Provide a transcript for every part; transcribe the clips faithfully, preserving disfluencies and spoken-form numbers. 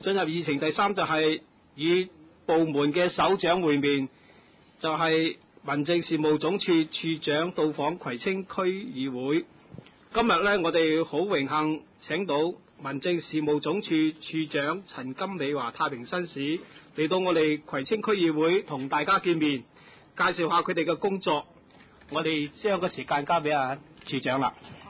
進入議程第三就係與部門嘅首長會面，就係、是、民政事務總署署長到訪葵青區議會。今日呢，我哋好榮幸請到民政事務總署署長陳金美華太平紳士嚟到我哋葵青區議會同大家見面，介紹下佢哋嘅工作。我哋將個時間交俾阿署長啦。 好。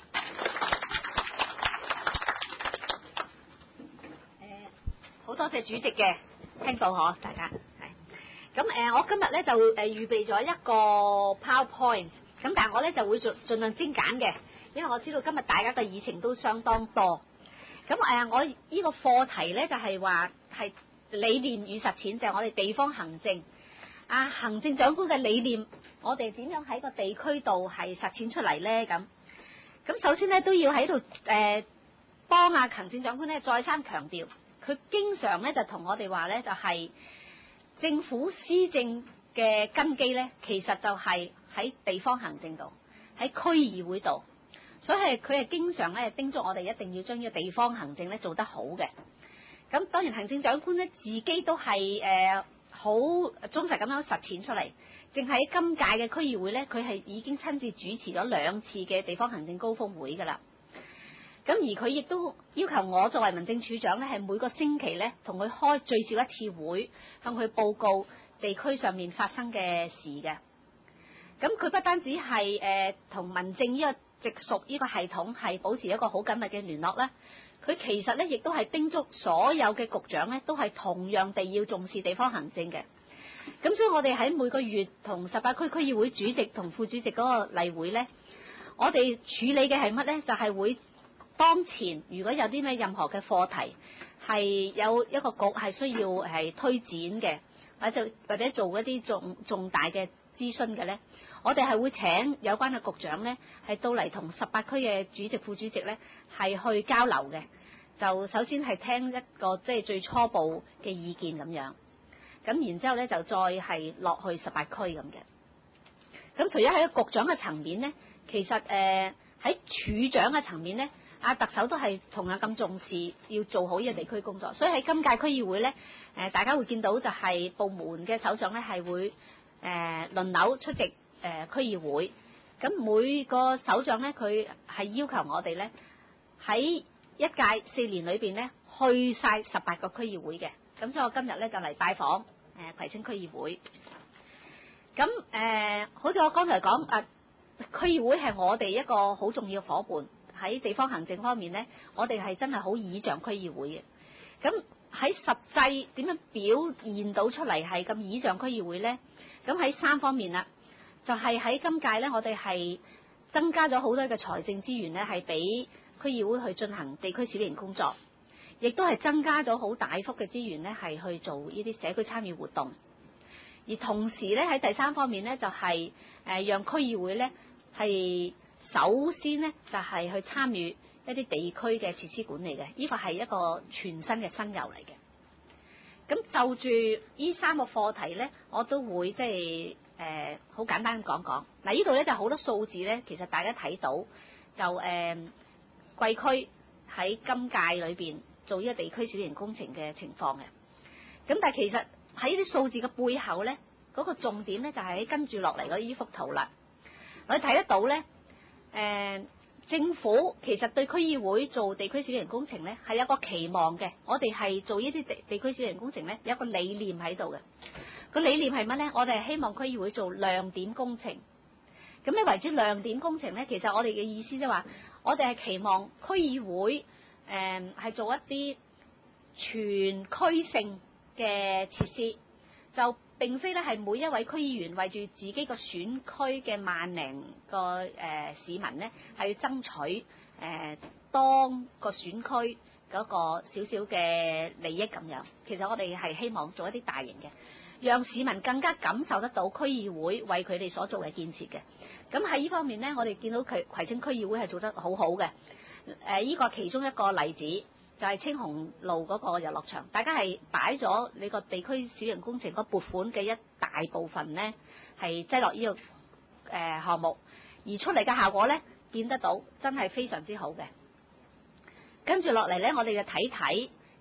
誒，好多謝主席嘅，聽到嗬，大家係。咁誒，我今日咧就誒預備咗一個 PowerPoint，咁但係我咧就會盡盡量精簡嘅，因為我知道今日大家嘅議程都相當多。咁誒，我呢個課題咧就係話係理念與實踐，就係我哋地方行政啊，行政長官嘅理念，我哋點樣喺個地區度係實踐出嚟咧？咁咁首先咧都要喺度誒幫阿行政長官咧再三強調，佢經常咧就同我哋話咧就係政府施政嘅根基咧，其實就係喺地方行政度，喺區議會度。所以係佢係經常咧叮囑我哋一定要將呢個地方行政咧做得好嘅。咁當然行政長官咧自己都係誒好忠實咁樣實踐出嚟。淨喺今屆嘅區議會咧，佢係已經親自主持咗兩次嘅地方行政高峰會㗎啦。咁而佢亦都要求我作為民政處長咧，係每個星期咧同佢開最少一次會，向佢報告地區上面發生嘅事嘅。咁佢不單止係誒同民政呢個直屬呢個系統係保持一個好緊密嘅聯絡啦，佢其實咧亦都係叮囑所有嘅局長咧，都係同樣地要重視地方行政嘅。咁所以我哋喺每個月同十八區區議會主席同副主席嗰個例會咧，我哋處理嘅係乜咧？就係、是、會當前如果有啲咩任何嘅課題係有一個局係需要係推展嘅，或者或者做一啲重重大嘅諮詢嘅咧，我哋係會請有關嘅局長咧係到嚟同十八區嘅主席副主席咧係去交流嘅。就首先係聽一個即係最初步嘅意見咁樣。咁然之後咧，就再係落去十八區咁嘅。咁除咗喺局長嘅層面咧，其實誒喺、呃、處長嘅層面咧，阿特首都係同樣咁重視要做好呢個地區工作。所以喺今屆區議會咧，誒、呃、大家會見到就係部門嘅首長咧係會誒、呃、輪流出席誒、呃、區議會。咁每個首長咧，佢係要求我哋咧喺一屆四年裏邊咧去晒十八個區議會嘅。咁所以我今日咧就嚟拜訪。誒葵青區議會，咁誒、呃，好似我剛才講，啊區議會係我哋一個好重要嘅夥伴，喺地方行政方面咧，我哋係真係好倚仗區議會嘅。咁喺實際點樣表現到出嚟係咁倚仗區議會咧？咁喺三方面啦，就係、是、喺今屆咧，我哋係增加咗好多嘅財政資源咧，係俾區議會去進行地區小型工作。亦都係增加咗好大幅嘅資源咧，係去做呢啲社區參與活動。而同時咧，喺第三方面咧，就係誒讓區議會咧係首先咧就係去參與一啲地區嘅設施管理嘅，呢個係一個全新嘅新猷嚟嘅。咁就住呢三個課題咧，我都會即係誒好簡單咁講講。嗱，呢度咧就好多數字咧，其實大家睇到就誒貴區喺今屆裏邊做呢個地區小型工程嘅情況嘅，咁但係其實喺呢啲數字嘅背後咧，嗰、那個重點咧就係喺跟住落嚟嗰呢幅圖啦。我哋睇得到咧，誒、呃、政府其實對區議會做地區小型工程咧係有個期望嘅。我哋係做呢啲地地區小型工程咧有一個理念喺度嘅。個理念係乜咧？我哋係希望區議會做亮點工程。咁咩為之亮點工程咧？其實我哋嘅意思即係話，我哋係期望區議會。誒係、嗯、做一啲全區性嘅設施，就並非咧係每一位區議員為住自己個選區嘅萬零個誒、呃、市民咧，係要爭取誒、呃、當個選區嗰個少少嘅利益咁樣。其實我哋係希望做一啲大型嘅，讓市民更加感受得到區議會為佢哋所做嘅建設嘅。咁喺呢方面咧，我哋見到佢葵青區議會係做得好好嘅。誒，依個其中一個例子就係青紅路嗰個遊樂場，大家係擺咗你個地區小型工程嗰撥款嘅一大部分咧，係擠落呢個誒項目，而出嚟嘅效果咧，見得到真係非常之好嘅。跟住落嚟咧，我哋就睇睇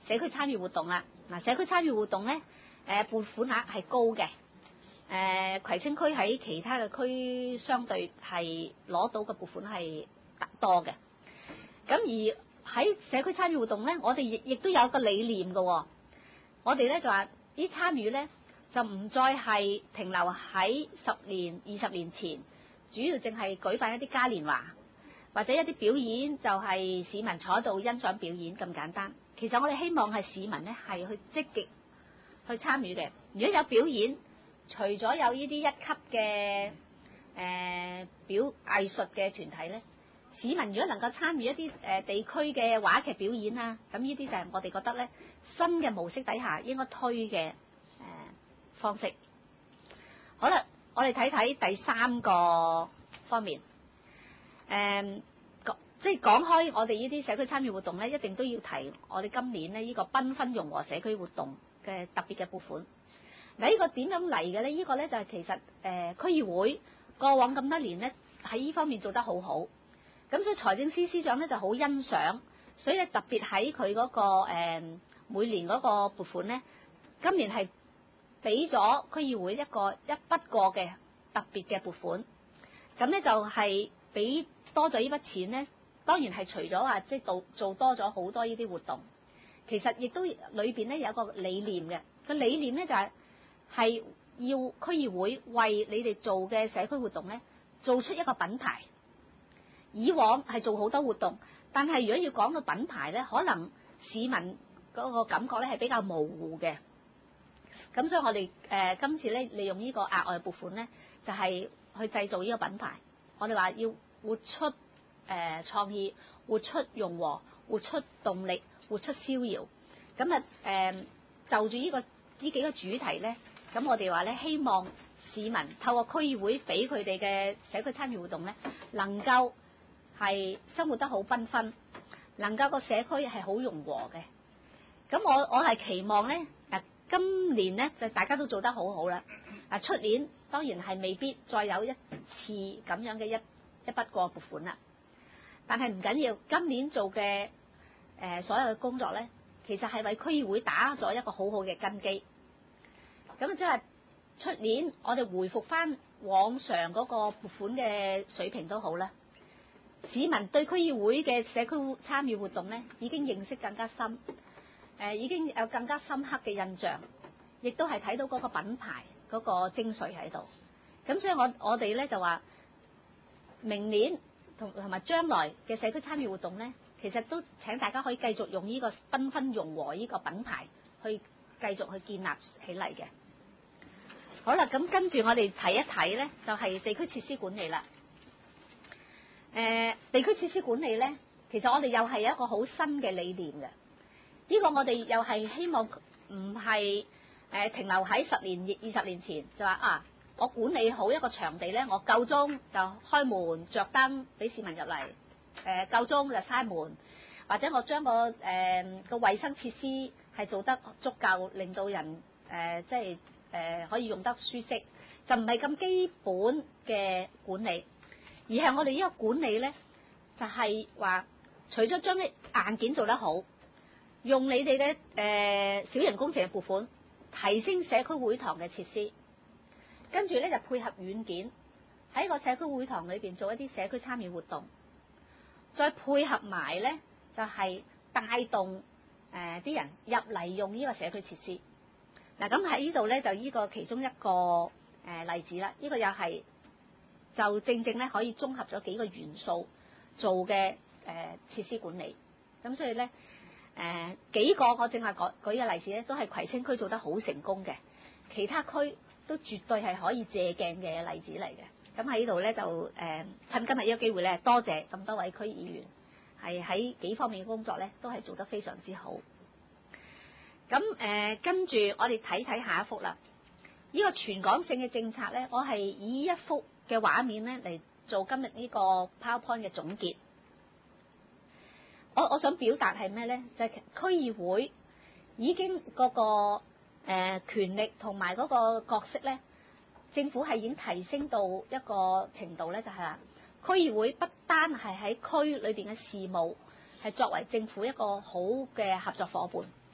社區參與活動啦。嗱，社區參與活動咧，誒撥款額係高嘅。誒葵青區喺其他嘅區相對係攞到嘅撥款係多嘅。咁而喺社區參與活動咧，我哋亦亦都有一個理念嘅。我哋咧就話啲參與咧就唔再係停留喺十年、二十年前，主要淨係舉辦一啲嘉年華或者一啲表演，就係市民坐喺度欣賞表演咁簡單。其實我哋希望係市民咧係去積極去參與嘅。如果有表演，除咗有呢啲一級嘅誒、呃、表藝術嘅團體咧，市民如果能夠參與一啲誒、呃、地區嘅話劇表演啊，咁呢啲就係我哋覺得咧新嘅模式底下應該推嘅誒、呃、方式。好啦，我哋睇睇第三個方面，誒、呃。即係講開我哋呢啲社區參與活動咧，一定都要提我哋今年咧呢個繽紛融和社區活動嘅特別嘅撥款。嗱，呢個點樣嚟嘅咧？呢個咧就係其實誒區議會過往咁多年咧喺呢方面做得好好，咁所以財政司司長咧就好欣賞，所以咧特別喺佢嗰個誒每年嗰個撥款咧，今年係俾咗區議會一個一筆過嘅特別嘅撥款，咁咧就係俾多咗呢筆錢咧。當然係除咗話即係做做多咗好多呢啲活動，其實亦都裏邊咧有一個理念嘅。個理念咧就係係要區議會為你哋做嘅社區活動咧做出一個品牌。以往係做好多活動，但係如果要講到品牌咧，可能市民嗰個感覺咧係比較模糊嘅。咁所以我哋誒、呃、今次咧利用呢個額外撥款咧，就係、是、去製造呢個品牌。我哋話要活出。誒、呃、創意，活出融和，活出動力，活出逍遙。咁啊誒就住呢、這個呢幾個主題咧，咁我哋話咧希望市民透過區議會俾佢哋嘅社區參與活動咧，能夠係生活得好繽紛，能夠個社區係好融和嘅。咁我我係期望咧嗱，今年咧就大家都做得好好啦。啊，出年當然係未必再有一次咁樣嘅一一筆過撥款啦。但係唔緊要，今年做嘅誒、呃、所有嘅工作咧，其實係為區議會打咗一個好好嘅根基。咁即係出年我哋回復翻往常嗰個撥款嘅水平都好啦。市民對區議會嘅社區參與活動咧，已經認識更加深，誒、呃、已經有更加深刻嘅印象，亦都係睇到嗰個品牌嗰個精髓喺度。咁所以我我哋咧就話明年。同同埋將來嘅社區參與活動咧，其實都請大家可以繼續用呢個繽紛融和呢個品牌去繼續去建立起嚟嘅。好啦，咁跟住我哋睇一睇咧，就係、是、地區設施管理啦。誒、呃，地區設施管理咧，其實我哋又係有一個好新嘅理念嘅。呢、這個我哋又係希望唔係誒停留喺十年、二十年前就話啊。我管理好一個場地咧，我夠鐘就開門着燈俾市民入嚟，誒夠鐘就閂門，或者我將個誒、呃、個衞生設施係做得足夠，令到人誒、呃、即係誒、呃、可以用得舒適，就唔係咁基本嘅管理，而係我哋呢個管理咧，就係、是、話除咗將啲硬件做得好，用你哋嘅誒小型工程嘅撥款提升社區會堂嘅設施。跟住咧就配合軟件喺個社區會堂裏邊做一啲社區參與活動，再配合埋咧就係、是、帶動誒啲、呃、人入嚟用呢個社區設施。嗱咁喺呢度咧就呢個其中一個誒、呃、例子啦，呢、這個又係就正正咧可以綜合咗幾個元素做嘅誒、呃、設施管理。咁所以咧誒、呃、幾個我正話舉舉嘅例子咧，都係葵青區做得好成功嘅，其他區都絕對係可以借鏡嘅例子嚟嘅。咁喺呢度咧就誒、呃、趁今日呢個機會咧，多謝咁多位區議員係喺幾方面嘅工作咧，都係做得非常之好。咁誒、呃、跟住我哋睇睇下一幅啦。呢、這個全港性嘅政策咧，我係以一幅嘅畫面咧嚟做今日呢個 PowerPoint 嘅總結。我我想表達係咩咧？就係、是、區議會已經嗰、那個。誒、呃、權力同埋嗰個角色咧，政府係已經提升到一個程度咧，就係、是、話區議會不單係喺區裏邊嘅事務係作為政府一個好嘅合作夥伴，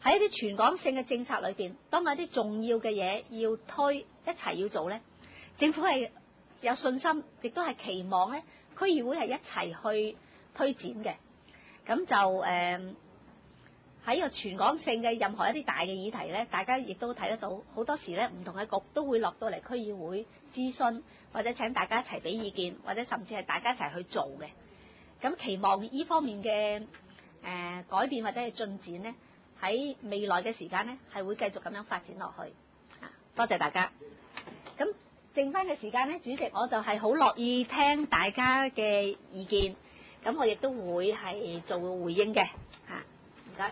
喺一啲全港性嘅政策裏邊，當有啲重要嘅嘢要推一齊要做咧，政府係有信心，亦都係期望咧區議會係一齊去推展嘅。咁就誒喺個全港性嘅任何一啲大嘅議題咧，大家亦都睇得到，好多時咧唔同嘅局都會落到嚟區議會諮詢，或者請大家一齊俾意見，或者甚至係大家一齊去做嘅。咁期望呢方面嘅誒、呃、改變或者係進展咧，喺未來嘅時間咧係會繼續咁樣發展落去。啊，多謝大家。咁剩翻嘅時間咧，主席我就係好樂意聽大家嘅意見，咁我亦都會係做回應嘅。嚇，唔該。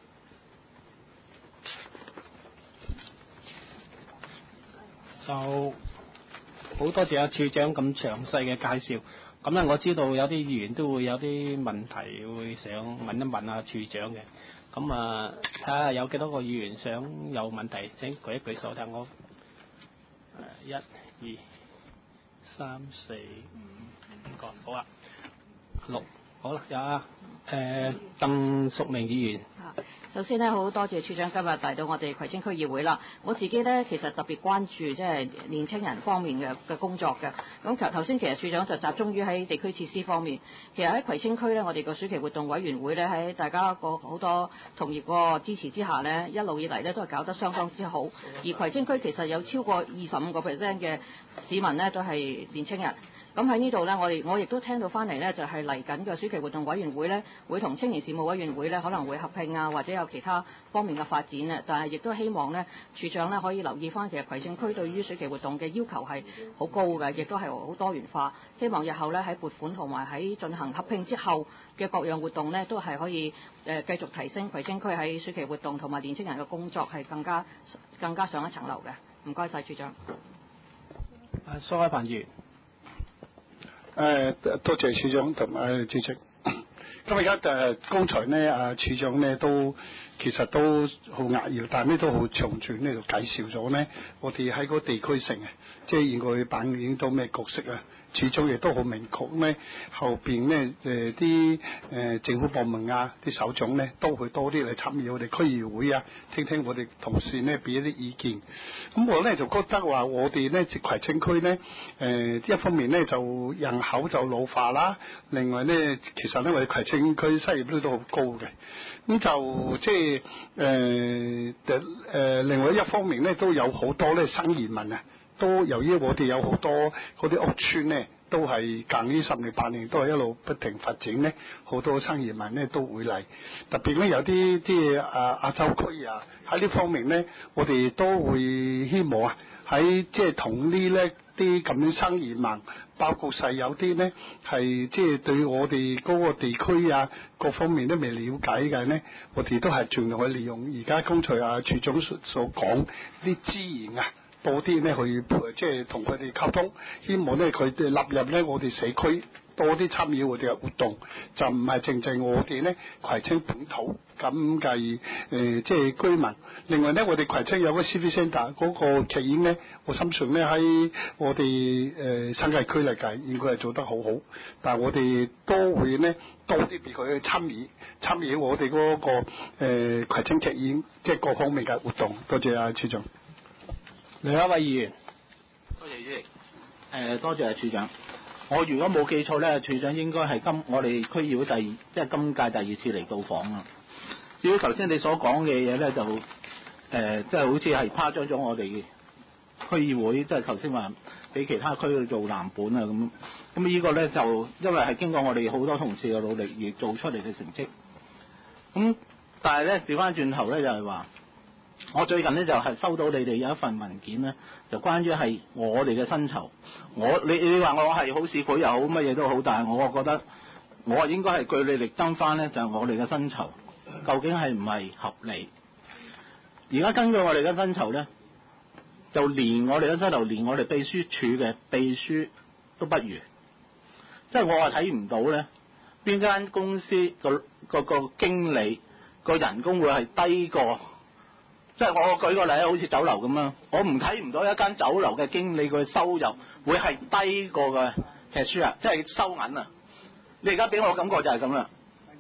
就好多謝阿處長咁詳細嘅介紹。咁咧，我知道有啲議員都會有啲問題會想問一問阿處長嘅。咁啊，睇下有幾多個議員想有問題，請舉一舉手睇我。誒，一、二、三、四、五、五個，好啊，六，好啦，有啊，誒，鄧淑明議員。 首先咧，好多謝處長今日嚟到我哋葵青區議會啦。我自己咧其實特別關注即係年青人方面嘅嘅工作嘅。咁頭頭先其實處長就集中於喺地區設施方面。其實喺葵青區咧，我哋個暑期活動委員會咧喺大家個好多同業個支持之下咧，一路以嚟咧都係搞得相當之好。而葵青區其實有超過二十五個 percent 嘅市民咧都係年青人。咁喺呢度呢，我哋我亦都聽到翻嚟呢，就係嚟緊嘅暑期活動委員會呢，會同青年事務委員會呢可能會合併啊，或者有其他方面嘅發展啊。但係亦都希望呢，處長呢可以留意翻，其實葵青區對於暑期活動嘅要求係好高嘅，亦都係好多元化。希望日後呢，喺撥款同埋喺進行合併之後嘅各樣活動呢，都係可以誒、呃、繼續提升葵青區喺暑期活動同埋年青人嘅工作係更加更加上一層樓嘅。唔該晒，處長。 阿蘇海鵬議員。 誒、呃、多謝處長同埋主席。咁而家誒剛才呢，啊處長呢都其實都好扼要，但係呢都好詳盡呢度介紹咗呢，我哋喺個地區性啊，即係應該扮演到咩角色啊？處長亦都好明確呢，後邊呢誒啲誒政府部門啊，啲首長呢都會多啲嚟參與我哋區議會啊，聽聽我哋同事呢俾一啲意見。咁我呢就覺得話我哋呢葵青區呢，誒、呃、一方面呢就人口就老化啦，另外呢其實呢我哋葵青區失業率都好高嘅，咁就即係誒誒另外一方面呢都有好多呢新移民啊。都由於我哋有好多嗰啲屋邨呢，都係近呢十年八年都係一路不停發展呢，好多新移民呢都會嚟。特別呢有啲即係啊亞洲區啊喺呢方面呢，我哋都會希望啊喺即係同呢呢啲咁樣新移民，包括細有啲呢係即係對我哋嗰個地區啊各方面都未了解嘅呢，我哋都係盡量去利用而家剛才啊處長所所講啲資源啊。多啲咧去即係同佢哋溝通，希望咧佢哋納入咧我哋社區多啲參與我哋嘅活動，就唔係淨淨我哋咧葵青本土咁嘅誒即係居民。另外咧，我哋葵青有個 Civic Centre 嗰個劇院咧，我相信咧喺我哋誒、呃、新界區嚟計應該係做得好好，但係我哋都會咧多啲俾佢去參與參與我哋嗰、那個誒、呃、葵青劇院即係各方面嘅活動。多謝啊，處長。 另一位議員， 多謝主席。誒、呃，多謝啊，處長。我如果冇記錯咧，處長應該係今我哋區議會第二，即係今屆第二次嚟到訪啊。至於頭先你所講嘅嘢咧，就誒、呃，即係好似係誇張咗我哋區議會，即係頭先話俾其他區去做藍本啊咁。咁呢個咧就因為係經過我哋好多同事嘅努力而做出嚟嘅成績。咁但係咧調翻轉頭咧就係話。我最近咧就係、是、收到你哋有一份文件咧，就關於係我哋嘅薪酬。我你你話我係好市儈又好，乜嘢都好，但係我覺得我應該係據理力爭翻咧，就係、是、我哋嘅薪酬究竟係唔係合理？而家根據我哋嘅薪酬咧，就連我哋嘅薪酬，連我哋秘書處嘅秘書都不如。即係我係睇唔到咧，邊間公司個個個經理個人工會係低過。即係我舉個例，好似酒樓咁樣，我唔睇唔到一間酒樓嘅經理佢收入會係低過嘅 cashier，即係收銀啊！你而家俾我感覺就係咁啦。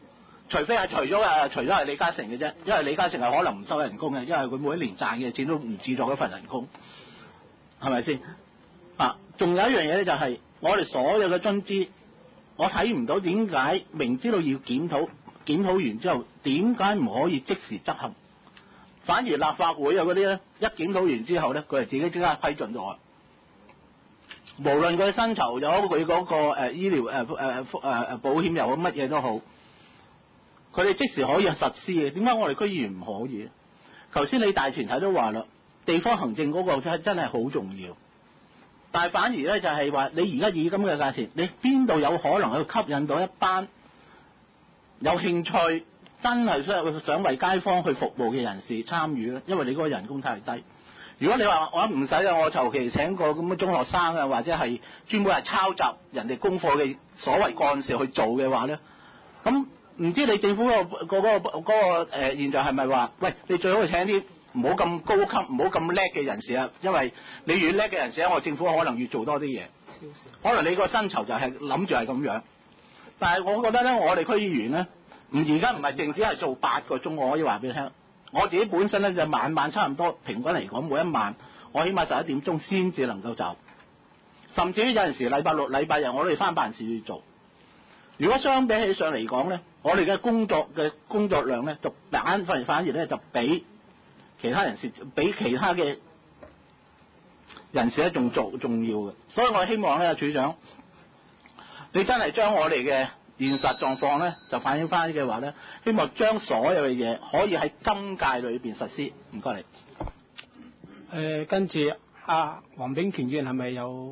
除非係除咗啊，除咗係李嘉誠嘅啫，因為李嘉誠係可能唔收人工嘅，因為佢每一年賺嘅錢都唔止作一份人工，係咪先？啊，仲有一樣嘢咧，就係我哋所有嘅津資，我睇唔到點解明知道要檢討，檢討完之後點解唔可以即時執行？反而立法會啊嗰啲咧，一檢討完之後咧，佢係自己即刻批准咗。無論佢薪酬有佢嗰個誒醫療誒誒誒誒保險又好乜嘢都好，佢哋即時可以實施嘅。點解我哋區議員唔可以？頭先你大前提都話啦，地方行政嗰個真真係好重要。但係反而咧就係話，你而家以咁嘅價錢，你邊度有可能去吸引到一班有興趣、真係想想為街坊去服務嘅人士參與咧？因為你嗰個人工太低。如果你話我唔使啊，我求其請個咁嘅中學生啊，或者係專門係抄襲人哋功課嘅所謂幹事去做嘅話咧，咁唔知你政府嗰、嗰個嗰、嗰個嗰、嗰個誒、呃、現象係咪話，喂，你最好去請啲唔好咁高級、唔好咁叻嘅人士啊，因為你越叻嘅人士咧，我政府可能越做多啲嘢，可能你個薪酬就係諗住係咁樣。但係我覺得咧，我哋區議員咧，唔而家唔係淨止係做八個鐘，我可以話俾你聽。我自己本身咧就晚晚差唔多，平均嚟講每一晚我起碼十一點鐘先至能夠走，甚至於有陣時禮拜六、禮拜日我哋翻辦事要做。如果相比起上嚟講咧，我哋嘅工作嘅工作量咧就反反而反而咧就比其他人士、比其他嘅人士咧仲重重要嘅。所以我希望咧，處長，你真係將我哋嘅現實狀況咧，就反映翻嘅話咧，希望將所有嘅嘢可以喺今屆裏邊實施。唔該你。誒、 呃，跟住阿黃炳權議員係咪有？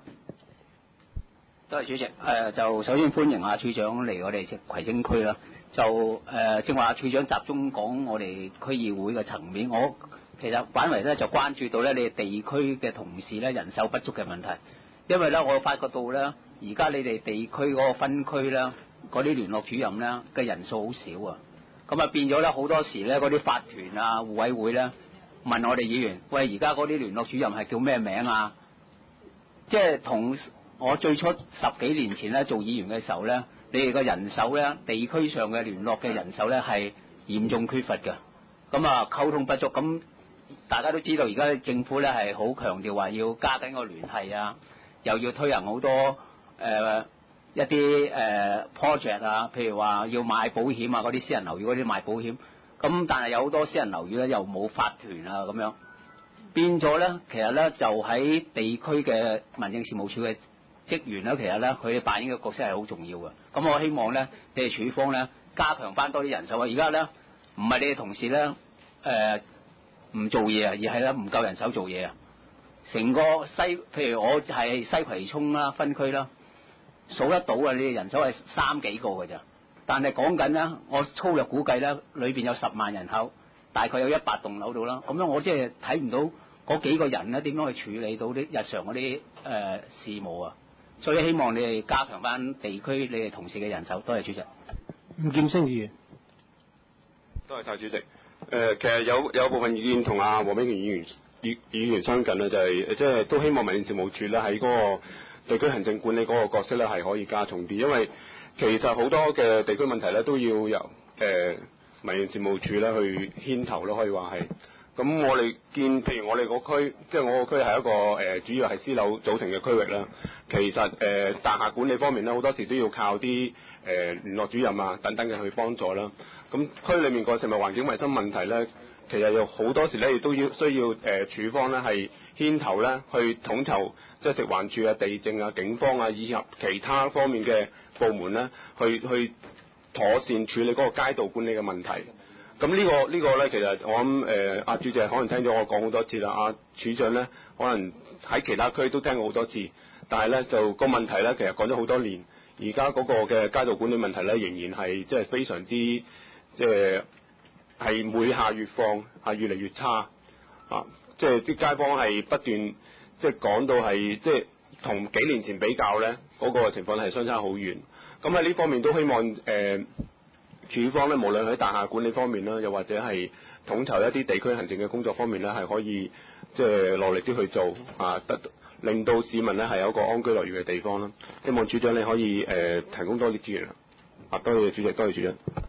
多謝主席。誒、呃，就首先歡迎阿處長嚟我哋即葵青區啦。就誒，正話阿處長集中講我哋區議會嘅層面，我其實反為咧就關注到咧你哋地區嘅同事咧人手不足嘅問題，因為咧我發覺到咧。而家你哋地區嗰個分區咧，嗰啲聯絡主任咧嘅人數好少啊，咁啊變咗咧好多時咧嗰啲法團啊、互委會咧問我哋議員，喂，而家嗰啲聯絡主任係叫咩名啊？即係同我最初十幾年前咧做議員嘅時候咧，你哋嘅人手咧，地區上嘅聯絡嘅人手咧係嚴重缺乏嘅，咁啊溝通不足，咁大家都知道而家政府咧係好強調話要加緊個聯繫啊，又要推行好多。誒、呃、一啲誒、呃、project 啊，譬如話要買保險啊，嗰啲私人樓宇嗰啲買保險，咁但係有好多私人樓宇咧又冇法團啊咁樣，變咗咧，其實咧就喺地區嘅民政事務處嘅職員咧，其實咧佢哋扮演嘅角色係好重要嘅。咁我希望咧，你哋處方咧加強翻多啲人手啊！而家咧唔係你哋同事咧誒唔做嘢啊，而係咧唔夠人手做嘢啊！成個西，譬如我係西葵涌啦分區啦。數得到啊！你哋人手係三幾個㗎咋？但係講緊咧，我粗略估計咧，裏邊有十萬人口，大概有一百棟樓度啦。咁樣我即係睇唔到嗰幾個人咧點樣去處理到啲日常嗰啲誒事務啊！所以希望你哋加強翻地區你哋同事嘅人手。多謝主席。 吳劍星議員。 多謝晒主席。誒、呃，其實有有部分意見同阿黃炳權議員議議員相近啦，就係即係都希望民政事務處咧喺嗰個地區行政管理嗰個角色咧係可以加重啲，因為其實好多嘅地區問題咧都要由誒、呃、民政事務處咧去牽頭咯，可以話係。咁我哋見，譬如我哋個區，即係我個區係一個誒、呃、主要係私樓組成嘅區域啦。其實誒、呃、大廈管理方面咧，好多時都要靠啲誒、呃、聯絡主任啊等等嘅去幫助啦。咁區裏面個食物環境衞生問題咧，其實有好多時咧亦都要需要誒、呃、處方咧係牽頭咧去統籌，即係食環署啊、地政啊、警方啊以及其他方面嘅部門咧，去去妥善處理嗰個街道管理嘅問題。咁呢、這個呢、這個咧，其實我諗誒阿主席可能聽咗我講好多次啦，阿、啊、處長咧可能喺其他區都聽過好多次，但係咧就個問題咧，其實講咗好多年，而家嗰個嘅街道管理問題咧，仍然係即係非常之即係係每下愈況，係越嚟越差啊！即係啲街坊係不斷即係講到係即係同幾年前比較咧，嗰、那個情況係相差好遠。咁喺呢方面都希望誒。呃處方咧，無論喺大廈管理方面啦，又或者係統籌一啲地區行政嘅工作方面咧，係可以即係落力啲去做啊，得令到市民咧係有一個安居樂業嘅地方啦。希望處長你可以誒、呃、提供多啲資源啊！多謝主席，多謝主任。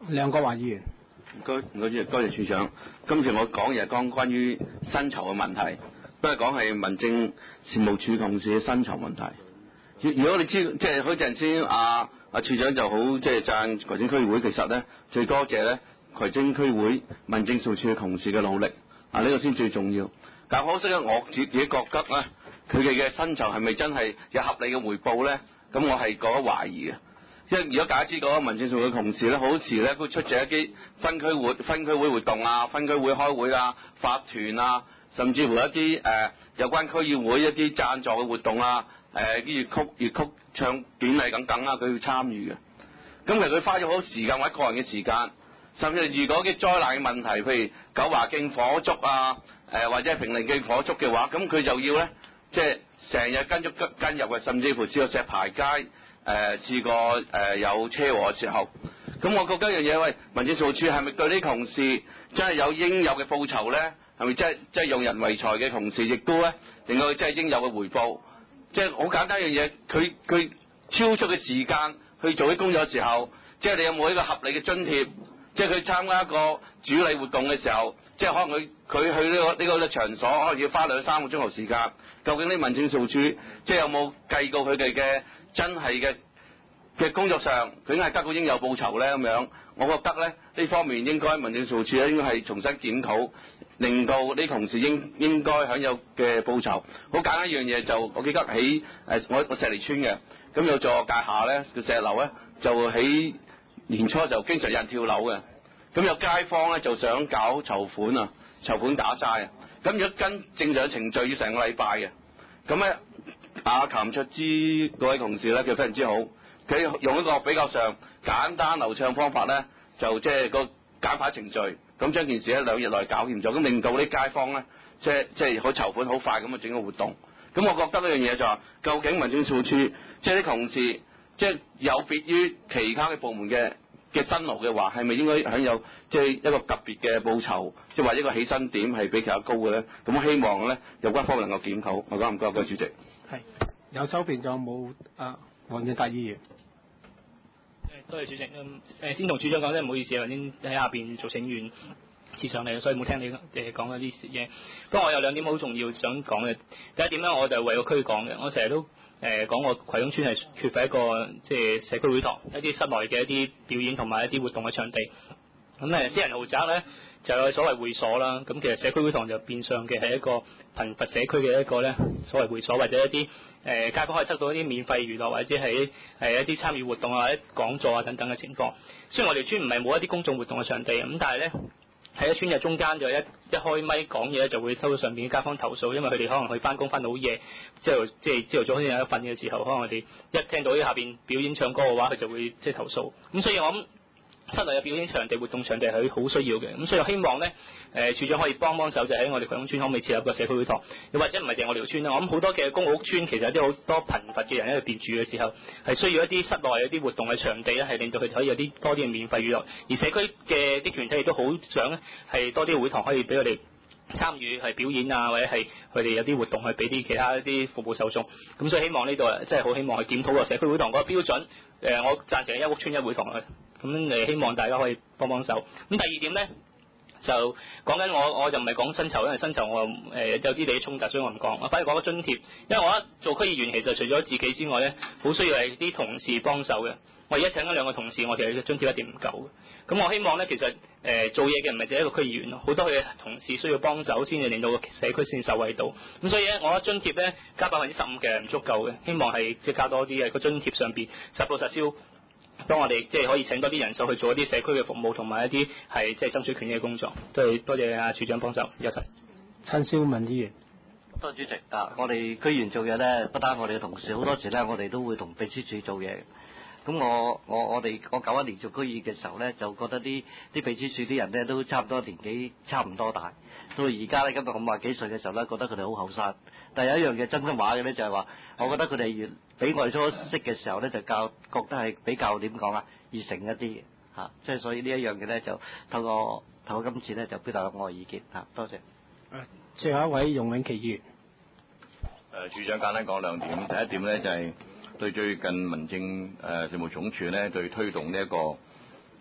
梁國華議員。 唔該，唔該，多謝處長。今次我講嘢講關於薪酬嘅問題，不過講係民政事務處同事嘅薪酬問題。如如果你知，即係嗰陣先，阿阿處長就好，即係讚葵青區議會，其實咧最多謝咧葵青區會民政事務處嘅同事嘅努力，啊呢個先最重要。但可惜咧，我自自己覺得咧，佢哋嘅薪酬係咪真係有合理嘅回報咧？咁我係覺得懷疑嘅。因為如果大家知道民政事務嘅同事咧，好時咧都出席一啲分區會、分區會活動啊、分區會開會啊、法團啊，甚至乎一啲誒、呃、有關區議會一啲贊助嘅活動啊、誒啲粵曲、粵曲唱典禮等等啊，佢要參與嘅。咁其實佢花咗好多時間或者個人嘅時間，甚至係遇到啲災難嘅問題，譬如九華徑火燭啊、誒、呃、或者係平寧徑火燭嘅話，咁佢就要咧即係成日跟足跟入嘅，甚至乎試過石排街。誒、呃、試過誒、呃、有車禍嘅時候，咁我覺得一樣嘢，喂，民政事務處係咪對呢啲同事真係有應有嘅報酬咧？係咪真係真係用人為財嘅同事，亦都咧令到佢真係應有嘅回報？即係好簡單一樣嘢，佢佢超出嘅時間去做啲工作嘅時候，即係你有冇一個合理嘅津貼？即係佢參加一個主禮活動嘅時候，即係可能佢佢去呢、這個呢、這個場所，可能要花兩三個鐘頭時間。究竟呢民政事務處即係有冇計過佢哋嘅真係嘅嘅工作上，佢應該係得到應有報酬咧？咁樣，我覺得咧呢方面應該民政事務處咧應該係重新檢討，令到呢同事應應該享有嘅報酬。好簡單一樣嘢就，我記得喺誒我我石梨村嘅，咁有座界下咧個石樓咧就喺年初就經常有人跳樓嘅，咁有街坊咧就想搞籌款啊，籌款打齋啊，咁如果跟正常嘅程序要成個禮拜嘅，咁咧阿譚卓之嗰位同事咧佢非常之好，佢用一個比較上簡單流暢方法咧，就即係個簡化程序，咁將件事喺兩日內搞掂咗，咁令到啲街坊咧即係即係可以籌款好快咁去整個活動。咁我覺得呢樣嘢就話、是，究竟民政事務處即係啲同事。即係有別於其他嘅部門嘅嘅辛勞嘅話，係咪應該享有即係一個特別嘅報酬，即係話一個起薪點係比其他高嘅咧？咁我希望咧有關方面能夠檢討。我講唔該，各位主席。 係有收辯仲有冇啊？黃俊達議員。 誒，多謝主席。誒，先同處長講，真係唔好意思，頭先喺下邊做請願次上嚟，所以冇聽你誒講嗰啲嘢。不過我有兩點好重要想講嘅。第一點咧，我就為個區講嘅。我成日都誒講過葵涌村係缺乏一個即係社區會堂，一啲室內嘅一啲表演同埋一啲活動嘅場地。咁誒私人豪宅咧就有所謂會所啦。咁其實社區會堂就變相嘅係一個貧乏社區嘅一個咧所謂會所，或者一啲誒、呃、街坊可以得到一啲免費娛樂，或者係係一啲參與活動啊、或者講座啊等等嘅情況。雖然我哋村唔係冇一啲公眾活動嘅場地，咁但係咧。喺一村嘅中間就一一開咪講嘢咧，就會收到上邊嘅街坊投訴，因為佢哋可能去翻工翻到好夜，之後即係朝頭早好似有一瞓嘅時候，可能佢哋一聽到啲下邊表演唱歌嘅話，佢就會即係投訴。咁所以我諗室內嘅表演場地、活動場地係好需要嘅。咁所以我希望咧，誒、呃、處長可以幫幫手，就喺我哋葵涌村可唔可以設立個社區會堂，又或者唔係淨係我哋條村啦。我諗好多嘅公屋屋村其實有啲好多貧乏嘅人喺入邊住嘅時候，係需要一啲室內有啲活動嘅場地咧，係令到佢哋可以有啲多啲嘅免費娛樂。而社區嘅啲團體亦都好想咧，係多啲會堂可以俾佢哋參與係表演啊，或者係佢哋有啲活動去俾啲其他一啲服務受眾。咁所以希望呢度即係好希望去檢討個社區會堂嗰個標準。誒、呃，我贊成一屋村一會堂啊。咁誒，希望大家可以幫幫手。咁第二點咧，就講緊我我就唔係講薪酬，因為薪酬我誒、呃、有啲利益衝突，所以我唔講。我反而講個津貼，因為我覺得做區議員其實除咗自己之外咧，好需要係啲同事幫手嘅。我而家請咗兩個同事，我其實津貼一定唔夠嘅。咁我希望咧，其實誒、呃、做嘢嘅唔係淨係一個區議員咯，好多嘅同事需要幫手先至令到個社區先受惠到。咁所以咧，我覺得津貼咧加百分之十五嘅唔足夠嘅，希望係即係加多啲嘅個津貼上邊實報實銷。當我哋即係可以請多啲人手去做一啲社區嘅服務，同埋一啲係即係爭取權益嘅工作。都係多謝阿處長幫手，有齊。 陳少文議員。 多謝主席啊！我哋區議員做嘢咧，不單我哋嘅同事，好多時咧，我哋都會同秘書處做嘢。咁我我我哋我九一年做區議嘅時候咧，就覺得啲啲秘書處啲人咧都差唔多年紀差唔多大。到而家咧，今日五廿幾歲嘅時候咧，覺得佢哋好後生。但係有一樣嘢真心話嘅咧，就係話，我覺得佢哋越比我哋初識嘅時候咧，就較覺得係比較點講啊，熱誠一啲嘅嚇。即係所以呢一樣嘢咧，就透過透過今次咧，就表達我嘅意見嚇。多謝。誒， 最後一位容永祺議員。 誒，處長簡單講兩點。第一點咧就係、是、對最近民政誒事務總署咧，對推動呢、這、一個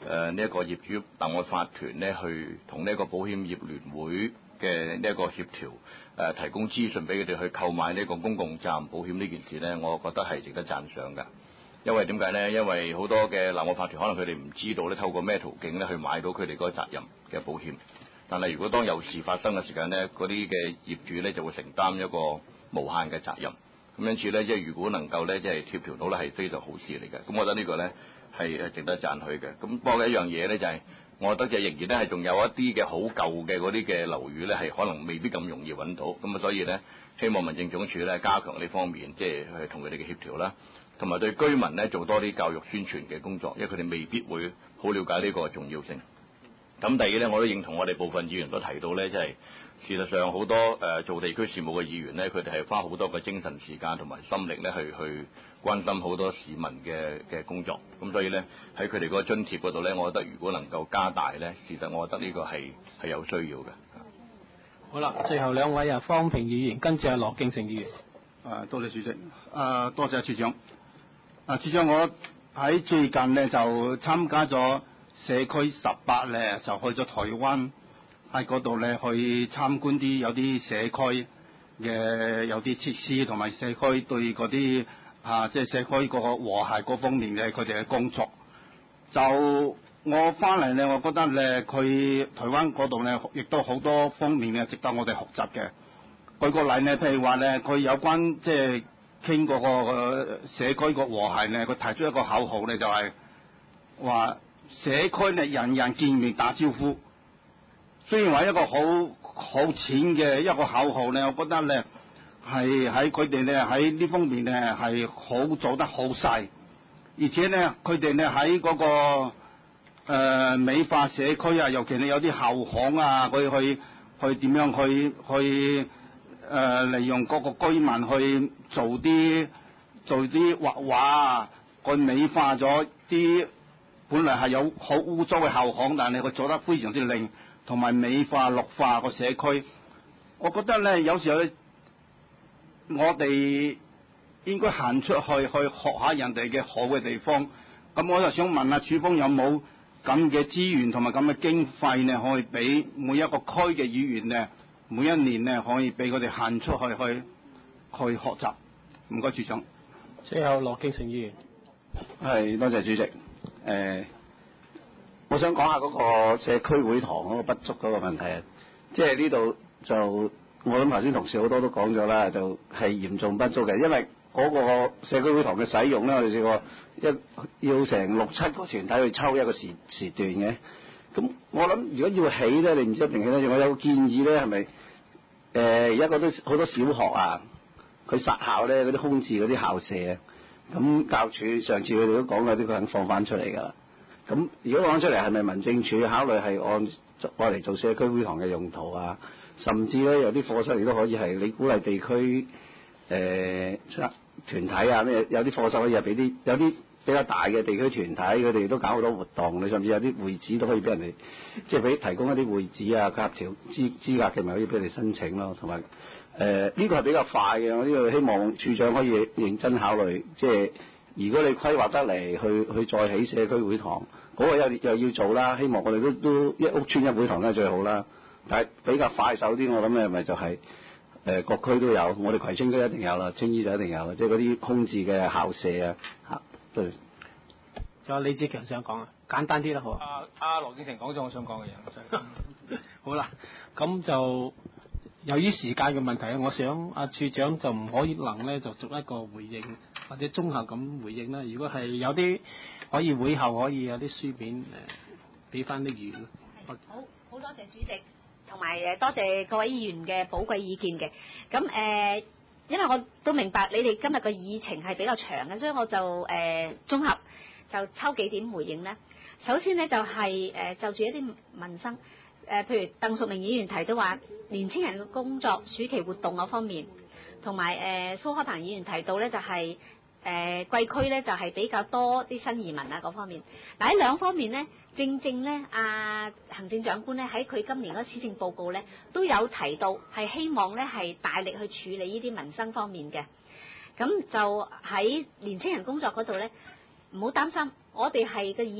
誒呢一個業主檔案法團咧，去同呢一個保險業聯會嘅呢一個協調，誒、呃、提供資訊俾佢哋去購買呢個公共責任保險呢件事咧，我覺得係值得讚賞㗎。因為點解咧？因為好多嘅立案法團可能佢哋唔知道咧，透過咩途徑咧去買到佢哋嗰個責任嘅保險。但係如果當有事發生嘅時間咧，嗰啲嘅業主咧就會承擔一個無限嘅責任。咁因此咧，即係如果能夠咧即係協調到咧，係非常好事嚟嘅。咁我覺得呢個咧係誒值得讚許嘅。咁不過一樣嘢咧就係、是，我覺得就仍然咧係仲有一啲嘅好舊嘅嗰啲嘅樓宇咧係可能未必咁容易揾到。咁啊，所以咧希望民政總署咧加強呢方面，即係去同佢哋嘅協調啦。同埋對居民咧做多啲教育宣傳嘅工作，因為佢哋未必會好了解呢個重要性。咁第二咧，我都認同我哋部分議員都提到咧，即係事實上好多誒做地區事務嘅議員咧，佢哋係花好多嘅精神時間同埋心力咧，去去關心好多市民嘅嘅工作。咁所以咧喺佢哋嗰個津貼嗰度咧，我覺得如果能夠加大咧，事實我覺得呢個係係有需要嘅。 好啦，最後兩位啊，方平議員，跟住係羅敬成議員。 啊，多謝主席。啊，多謝處長。啊，處長，我喺最近咧就參加咗社區十八咧，就去咗台灣，喺嗰度咧去參觀啲有啲社區嘅有啲設施，同埋社區對嗰啲啊即係、就是、社區個和諧嗰方面嘅佢哋嘅工作。就我翻嚟咧，我覺得咧佢台灣嗰度咧亦都好多方面咧值得我哋學習嘅。舉個例咧，譬如話咧，佢有關即係傾嗰個社區個和諧咧，佢提出一個口號咧，就係話社區咧人人見面打招呼。雖然話一個好好淺嘅一個口號咧，我覺得咧係喺佢哋咧喺呢方面咧係好做得好細，而且咧佢哋咧喺嗰個誒、呃、美化社區啊，尤其係有啲後巷啊，佢去去點樣去去。誒、呃、利用嗰個居民去做啲做啲畫畫啊，佢美化咗啲本嚟係有好污糟嘅後巷，但係佢做得非常之靚，同埋美化綠化個社區。我覺得咧，有時候我哋應該行出去去學下人哋嘅好嘅地方。咁我就想問下處方有冇咁嘅資源同埋咁嘅經費咧，可以俾每一個區嘅議員咧？每一年咧可以俾佢哋行出去去去學習。唔該，處長。 最後羅敬成議員。 係，多謝主席。誒、呃，我想講下嗰個社區會堂嗰個不足嗰個問題啊。即係呢度就我諗頭先同事好多都講咗啦，就係、是、嚴重不足嘅。因為嗰個社區會堂嘅使用咧，我哋試過一要成六七個團體去抽一個時時段嘅。咁我諗如果要起咧，你唔知一定起咧。我有個建議咧，係咪誒而家嗰啲好多小學啊，佢殺校咧嗰啲空置嗰啲校舍啊，咁教署上次佢哋都講過啲，佢肯放翻出嚟㗎啦。咁如果放出嚟，係咪民政處考慮係按愛嚟做社區會堂嘅用途啊？甚至咧有啲課室亦都可以係你鼓勵地區誒團體啊咩？有啲課室可以係俾啲有啲。比較大嘅地區團體，佢哋都搞好多活動，你甚至有啲會址都可以俾人哋，即係俾提供一啲會址啊、合條資資格嘅，咪可以俾你申請咯。同埋誒呢個係比較快嘅，我呢個希望處長可以認真考慮。即係如果你規劃得嚟，去去再起社區會堂，嗰、那個又又要做啦。希望我哋都都一屋村一會堂咧最好啦。但係比較快手啲，我諗咧咪就係、是、誒、呃、各區都有，我哋葵青都一定有啦，青衣就一定有啦，即係嗰啲空置嘅校舍啊嚇。對， 仲有李志強想講啊，簡單啲啦，好啊。阿阿羅敬成講咗我想講嘅嘢，好啦，咁就由於時間嘅問題，我想阿處長就唔可以能咧就逐一個回應，或者綜合咁回應啦。如果係有啲可以會後可以有啲書面誒俾翻啲議員。 好，好多謝主席，同埋誒多謝各位議員嘅寶貴意見嘅。咁誒。呃因為我都明白你哋今日個議程係比較長嘅，所以我就誒綜合就抽幾點回應咧。首先咧就係誒就住一啲民生誒，譬如鄧淑明議員提到話年青人嘅工作、暑期活動嗰方面，同埋誒蘇開鵬議員提到咧就係誒貴區咧就係比較多啲新移民啊嗰方面。嗱喺兩方面咧，正正咧阿行政長官咧喺佢今年嗰個施政報告咧都有提到，係希望咧係大力去處理呢啲民生方面嘅。咁就喺年青人工作嗰度咧，唔好擔心，我哋係個議員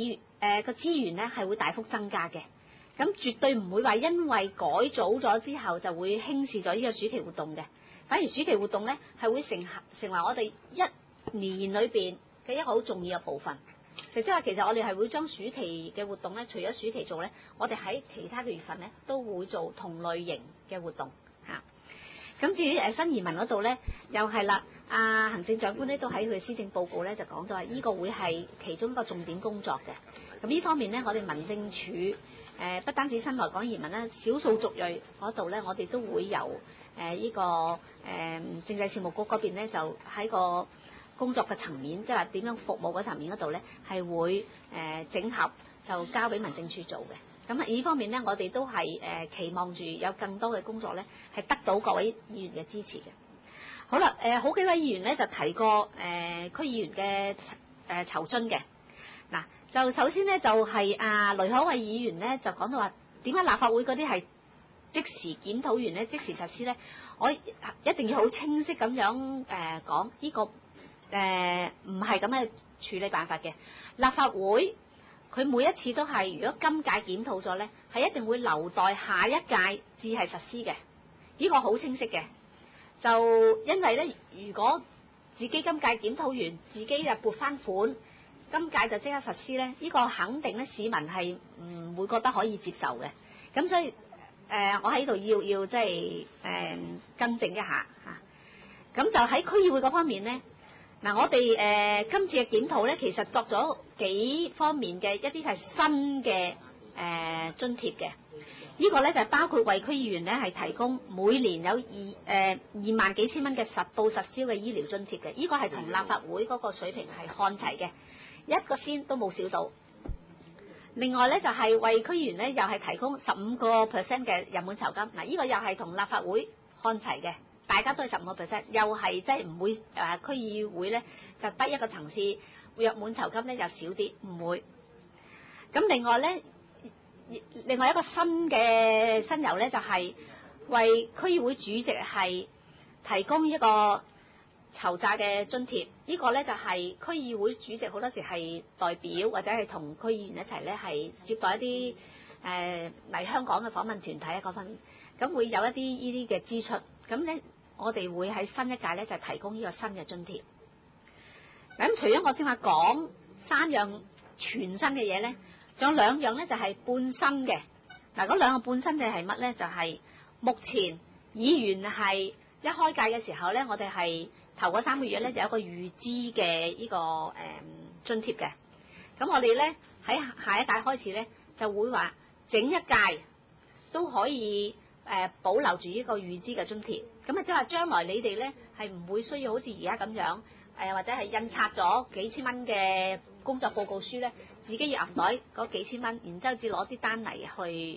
誒個資源咧係會大幅增加嘅。咁絕對唔會話因為改組咗之後就會輕視咗呢個暑期活動嘅，反而暑期活動咧係會成成為我哋一年裏邊嘅一個好重要嘅部分。就即係話其實我哋係會將暑期嘅活動咧，除咗暑期做咧，我哋喺其他嘅月份咧都會做同類型嘅活動嚇。咁至於誒新移民嗰度咧，又係啦，阿行政長官咧都喺佢施政報告咧就講咗話，呢個會係其中一個重點工作嘅。咁呢方面咧，我哋民政處誒、呃、不單止新來港移民啦，少數族裔嗰度咧，我哋都會由誒呢、呃這個誒、呃、政制事務局嗰邊咧，就喺個工作嘅層面，即係話點樣服務嗰層面嗰度咧，係會誒、呃、整合就交俾民政處做嘅。咁啊，呢方面咧，我哋都係誒、呃、期望住有更多嘅工作咧，係得到各位議員嘅支持嘅。好啦，誒、呃、好幾位議員咧就提過誒、呃、區議員嘅誒酬津嘅。嗱，就首先咧就係、是、啊雷可慧議員咧就講到話，點解立法會嗰啲係即時檢討完咧，即時實施咧？我一定要好清晰咁樣誒講呢個。誒唔係咁嘅處理辦法嘅。立法會佢每一次都係，如果今屆檢討咗咧，係一定會留待下一屆至係實施嘅。呢、這個好清晰嘅。就因為咧，如果自己今屆檢討完，自己就撥翻款，今屆就即刻實施咧，呢、這個肯定咧市民係唔會覺得可以接受嘅。咁所以誒、呃，我喺度要要即係誒更正一下嚇。咁就喺區議會嗰方面咧。嗱，我哋誒、呃、今次嘅檢討咧，其實作咗幾方面嘅一啲係新嘅誒、呃、津貼嘅。呢、這個咧就係、包括為區議員咧係提供每年有二誒、呃、二萬幾千蚊嘅實報實銷嘅醫療津貼嘅。呢、這個係同立法會嗰個水平係看齊嘅，一個仙都冇少到。另外咧就係、是、為區議員咧又係提供十五個 percent 嘅入門酬金。嗱，呢個又係同立法會看齊嘅。大家都係十五個 percent，又係即係唔會誒、呃、區議會咧就低一個層次，約滿酬金咧又少啲，唔會。咁另外咧，另外一個新嘅新猷咧就係、是、為區議會主席係提供一個籌債嘅津貼。這個、呢個咧就係、是、區議會主席好多時係代表或者係同區議員一齊咧係接待一啲誒嚟香港嘅訪問團體啊嗰方面，咁會有一啲呢啲嘅支出，咁咧。我哋會喺新一屆咧就提供呢個新嘅津貼。咁除咗我先話講三樣全新嘅嘢咧，仲有兩樣咧就係半新嘅。嗱，嗰兩個半新嘅係乜咧？就係、是、目前議員係一開屆嘅時候咧，我哋係頭嗰三個月咧就有一個預支嘅呢個誒津貼嘅。咁我哋咧喺下一屆開始咧就會話整一屆都可以。誒、呃、保留住呢個預支嘅津貼，咁啊即係話將來你哋咧係唔會需要好似而家咁樣，誒、呃、或者係印刷咗幾千蚊嘅工作報告書咧，自己要銀袋嗰幾千蚊，然之後至攞啲單嚟去誒誒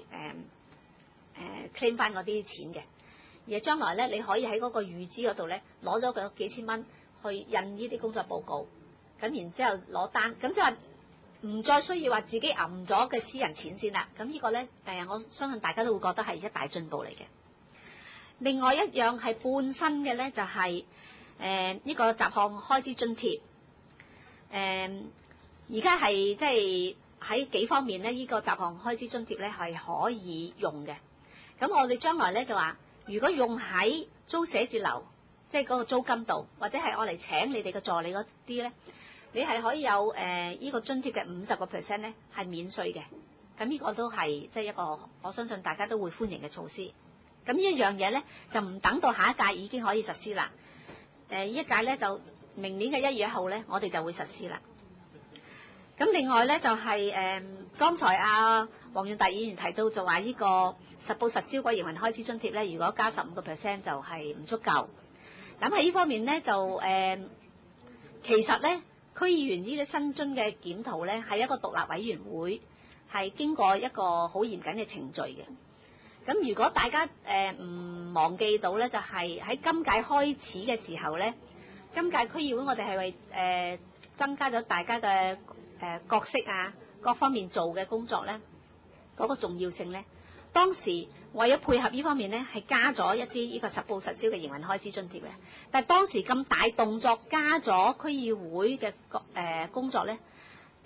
claim 翻嗰啲錢嘅。而係將來咧，你可以喺嗰個預支嗰度咧攞咗嗰幾千蚊去印呢啲工作報告，咁然之後攞單，咁即係話。唔再需要話自己揞咗嘅私人錢先啦，咁呢個咧誒，我相信大家都會覺得係一大進步嚟嘅。另外一樣係半新嘅咧，就係誒呢個雜項開支津貼，誒而家係即係喺幾方面咧，呢、這個雜項開支津貼咧係可以用嘅。咁我哋將來咧就話，如果用喺租寫字樓，即係嗰個租金度，或者係我嚟請你哋嘅助理嗰啲咧。你係可以有誒依、呃這個津貼嘅五十個 percent 咧，係免稅嘅。咁呢個都係即係一個我相信大家都會歡迎嘅措施。咁呢一樣嘢咧，就唔等到下一屆已經可以實施啦。誒、呃、呢一屆咧就明年嘅一月一號咧，我哋就會實施啦。咁另外咧就係、是、誒、呃、剛才阿、啊、黃潤達議員提到就話呢個實報實銷個營運開支津貼咧，如果加十五個 percent 就係唔足夠。咁喺呢方面咧就誒、呃、其實咧。區議員呢啲新津嘅檢討咧，係一個獨立委員會，係經過一個好嚴謹嘅程序嘅。咁如果大家誒唔、呃、忘記到咧，就係、是、喺今屆開始嘅時候咧，今屆區議會我哋係為誒、呃、增加咗大家嘅誒、呃、角色啊，各方面做嘅工作咧，嗰、那個重要性咧，當時為咗配合呢方面咧，係加咗一啲呢個實報實銷嘅營運開支津貼嘅。但係當時咁大動作加咗區議會嘅誒工作咧，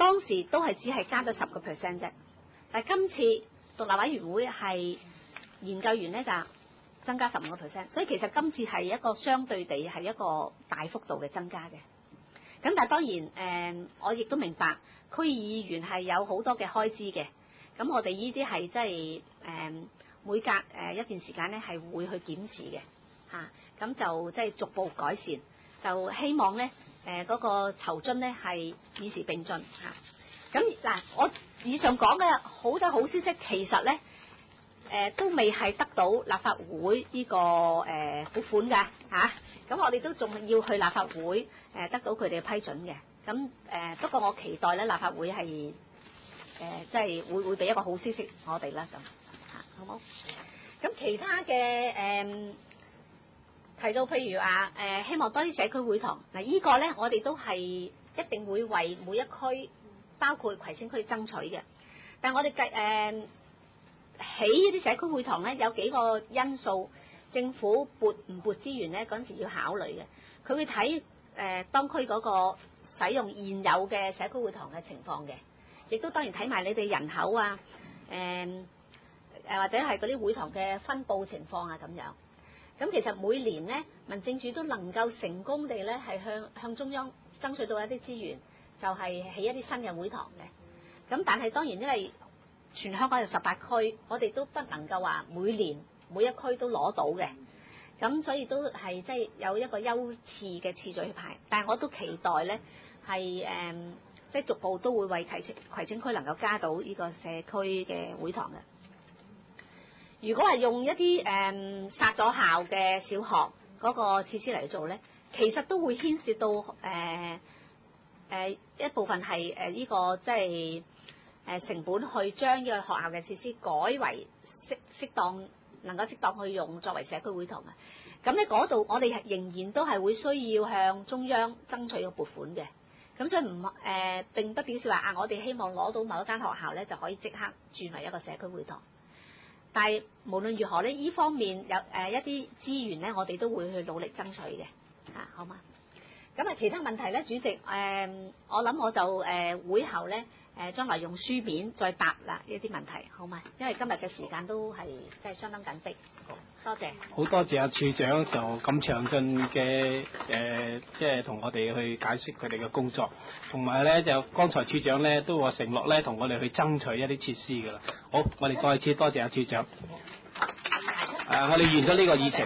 當時都係只係加咗十個 percent 啫，但係今次獨立委員會係研究員咧就增加十五個 percent，所以其實今次係一個相對地係一個大幅度嘅增加嘅。咁但係當然誒、呃，我亦都明白區議員係有好多嘅開支嘅，咁我哋呢啲係即係誒每隔誒一段時間咧係會去檢視嘅嚇，咁、啊、就即係逐步改善，就希望咧誒嗰個籌津咧係與時並進嚇。咁、啊、嗱，我以上講嘅好多好消息，其實咧誒、呃、都未係得到立法會呢、這個誒撥款㗎嚇，咁、啊、我哋都仲要去立法會誒得到佢哋嘅批准嘅。咁誒、呃、不過我期待咧立法會係誒即係會會俾一個好消息我哋啦咁嚇，好冇？咁其他嘅誒、呃、提到譬如話誒、呃、希望多啲社區會堂嗱，依、這個咧我哋都係一定會為每一區包括葵青區爭取嘅。但係我哋計誒起呢啲社區會堂咧有幾個因素，政府撥唔撥資源咧嗰陣時要考慮嘅。佢會睇誒、呃、當區嗰個使用現有嘅社區會堂嘅情況嘅，亦都當然睇埋你哋人口啊，誒、呃、誒或者係嗰啲會堂嘅分佈情況啊咁樣。咁其實每年咧，民政處都能夠成功地咧係向向中央爭取到一啲資源，就係、是、起一啲新嘅會堂嘅。咁但係當然因為全香港有十八區，我哋都不能夠話每年每一區都攞到嘅。咁所以都係即係有一個優次嘅次序去排，但係我都期待咧係誒即係逐步都會為葵青葵青區能夠加到呢個社區嘅會堂嘅。如果係用一啲誒、嗯、殺咗校嘅小學嗰個設施嚟做咧，其實都會牽涉到誒誒、呃呃、一部分係誒呢個即係誒成本去將呢個學校嘅設施改為適適當。能夠適當去用作為社區會堂嘅，咁咧嗰度我哋仍然都係會需要向中央爭取個撥款嘅，咁所以唔誒、呃、並不表示話啊，我哋希望攞到某一間學校咧就可以即刻轉為一個社區會堂。但係無論如何咧，依方面有誒、呃、一啲資源咧，我哋都會去努力爭取嘅，嚇、啊、好嘛？咁啊，其他問題咧，主席誒、呃，我諗我就誒、呃、會後咧。誒將來用書面再答啦呢啲問題，好嘛？因為今日嘅時間都係即係相當緊迫。多謝。 好多謝阿處長就咁詳盡嘅誒，即係同我哋去解釋佢哋嘅工作，同埋咧就剛才處長咧都話承諾咧同我哋去爭取一啲設施㗎啦。好，我哋再次多謝阿處長。誒、呃，我哋完咗呢個議程。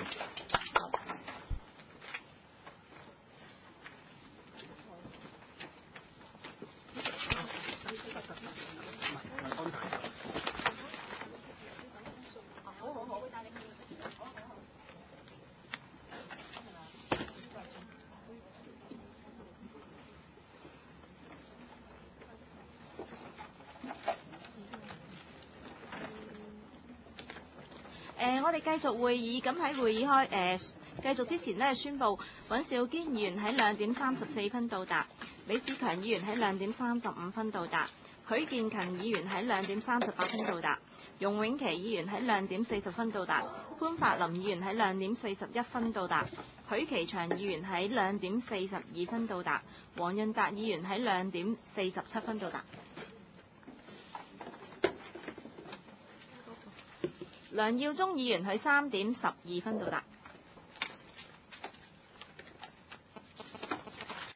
誒，我哋繼續會議，咁喺會議開誒、呃、繼續之前呢，宣布尹兆堅議員喺兩點三十四分到達，李志強議員喺兩點三十五分到達，許建勤議員喺兩點三十八分到達，容永琪議員喺兩點四十分到達，潘柏林議員喺兩點四十一分到達，許其祥議員喺兩點四十二分到達，黃潤達議員喺兩點四十七分到達。梁耀忠議員喺三點十二分到達。